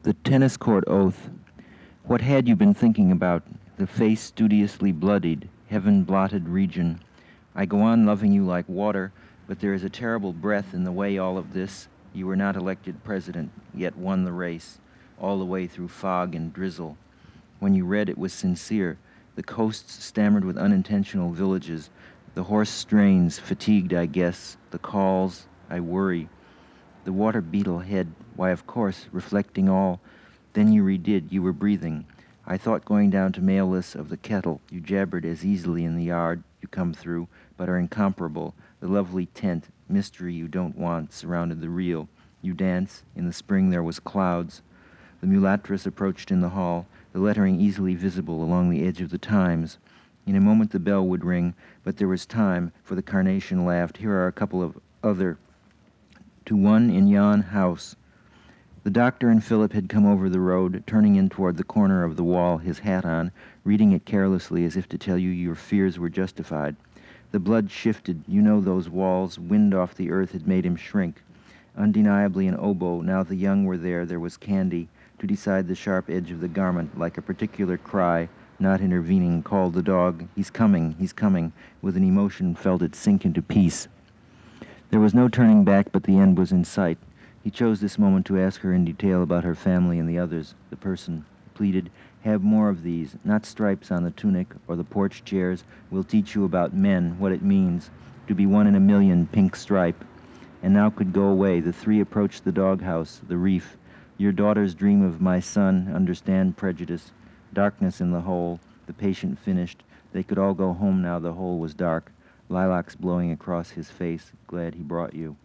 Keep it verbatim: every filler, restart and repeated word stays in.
The tennis court oath. What had you been thinking about? The face studiously bloodied, heaven-blotted region. I go on loving you like water, but there is a terrible breath in the way all of this. You were not elected president, yet won the race, all the way through fog and drizzle. When you read, it was sincere. The coasts stammered with unintentional villages. The horse strains, fatigued, I guess. The calls, I worry. The water beetle head, why, of course, reflecting all. Then you redid, you were breathing. I thought going down to Mailless of the kettle. You jabbered as easily in the yard you come through, but are incomparable. The lovely tent, mystery you don't want, surrounded the real. You dance. In the spring there was clouds. The mulatress approached in the hall, the lettering easily visible along the edge of the Times. In a moment the bell would ring, but there was time, for the carnation laughed. Here are a couple of other. To one in yon house. The doctor and Philip had come over the road, turning in toward the corner of the wall, his hat on, reading it carelessly as if to tell you your fears were justified. The blood shifted. You know those walls. Wind off the earth had made him shrink. Undeniably an oboe. Now the young were there. There was candy. To decide the sharp edge of the garment, like a particular cry, not intervening, called the dog. He's coming, he's coming. With an emotion felt it sink into peace. There was no turning back, but the end was in sight. He chose this moment to ask her in detail about her family and the others. The person pleaded, have more of these, not stripes on the tunic or the porch chairs. We'll teach you about men, what it means, to be one in a million pink stripe. And now could go away. The three approached the doghouse, the reef. Your daughters dream of my son, understand prejudice. Darkness in the hole. The patient finished. They could all go home now. The hole was dark. Lilacs blowing across his face. Glad he brought you.